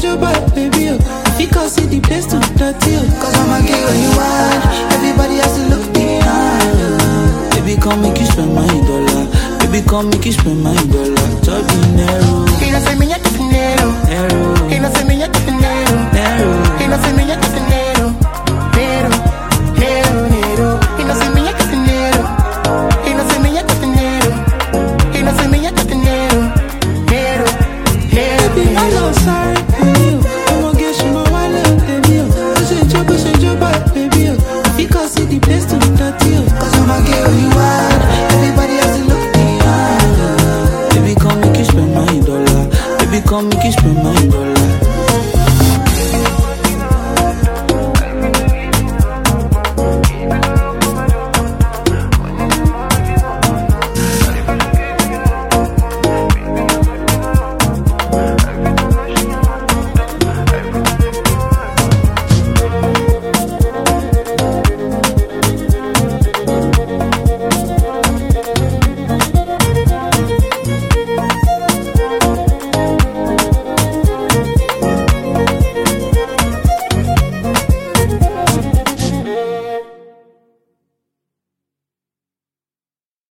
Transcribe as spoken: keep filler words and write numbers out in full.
your bad, baby, oh. Because see the place to dirty, oh. Cause I'm a king when you want. Everybody has to look behind, oh. Baby, come make you spend my dollar. Baby, come make you spend my dollar. Talk dinero. Y no se me dinero. Dinero. Y no se me dinero.